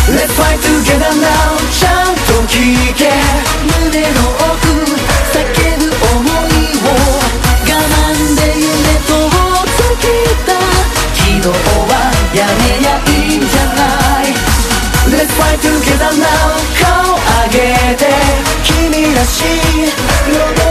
Let's fight together now ちゃんと聞け胸の奥叫ぶ想いを我慢で夢と尽きた昨日はやめやいいんじゃない Let's fight together now 顔上げて君らしい